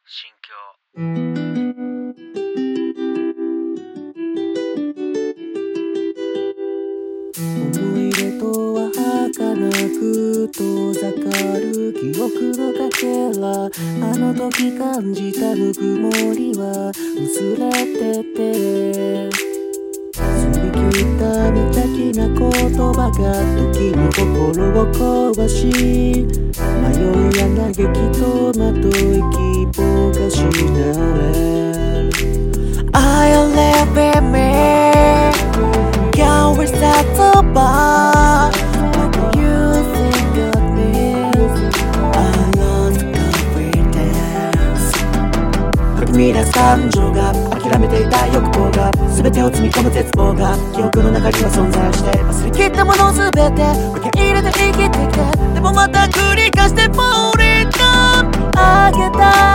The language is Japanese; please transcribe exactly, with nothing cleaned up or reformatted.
心境。 思い出とは儚く遠ざかる記憶のかけら、あの時感じたぬくもりは薄れてて、澄み切った無邪気な言葉が時に心を壊し、迷いや嘆きとまとい希望がしなれ。 I live in me, can't restart the bar. When you think of me, I lost confidence. かき乱す感情が諦めていた欲望が全てを積み込む絶望が記憶の中には存在して、忘れきったもの全て受け入れて生きてきて、でもまた繰り返して Fall in love あげた